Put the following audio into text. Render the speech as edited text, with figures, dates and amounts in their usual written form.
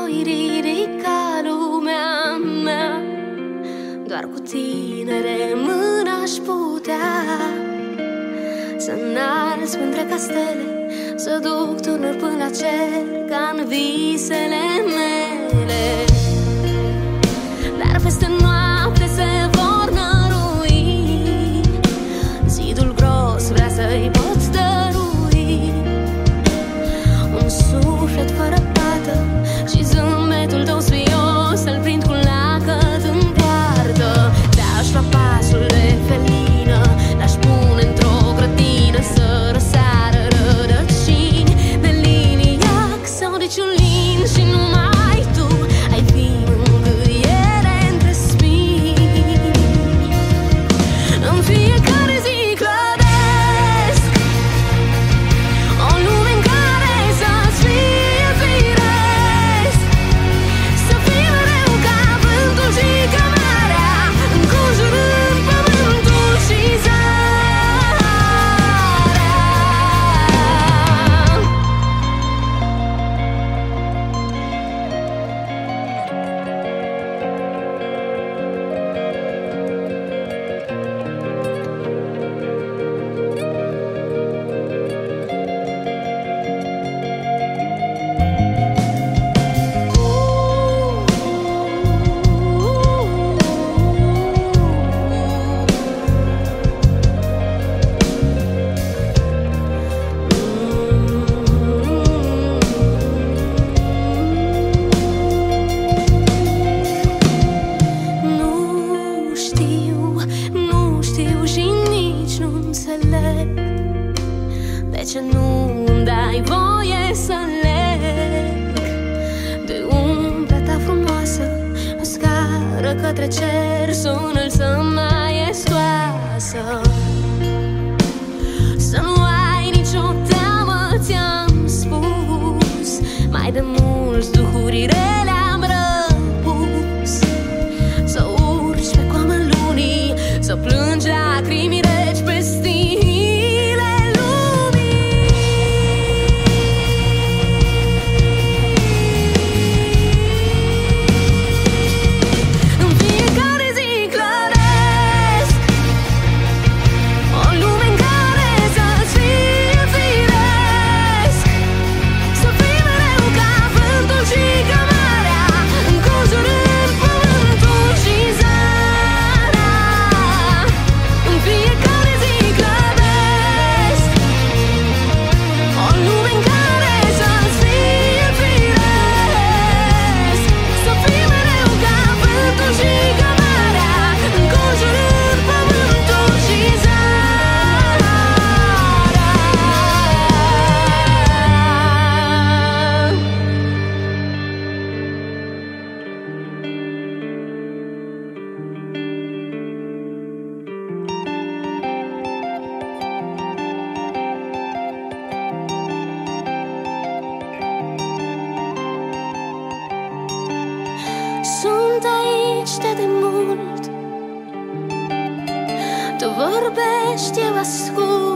voi ridica lumea mea. Doar cu tine de mână aș putea să înalți între castele, să duc turnuri până la cer, ca-n visele mele. Dar peste noapte se vor nărui, zidul gros vrea să-i pot dărui un suflet fără pată și zâmbetul tău sfios să-l prind cu lacăt în poartă. Te-aș lua pasul de felină, l-aș pune într-o grădină să răsară rădăcini de liniac sau de ciulin și numai tu ai fi mângâiere între spini. În fiecare zi clădesc o lume în care să-ți fie firesc, să fii mereu ca vântul și ca marea, înconjurând pământul și zarea. Nu știu și nici nu înțeleg de ce nu-mi dai voie să leg de umbra ta frumoasă, o scară către cer, să o înălțăm maestoasă. Să nu ai nicio teamă, ți-am spus, mai de mulți duhuri rele am răpus, să urci pe coamă lunii, să plângi lacrimi reci pe stilele lumii. În fiecare zi clădesc o lume în care să-ți fie firesc, să fii mereu ca vântul și ca marea, înconjurând pământul și zarea. În fiecare zi clădesc o lume în care să-ți fie firesc, să fii mereu ca vântul și ca marea, înconjurând pământul și zarea. Sunt aici de demult, tu vorbești, eu ascult.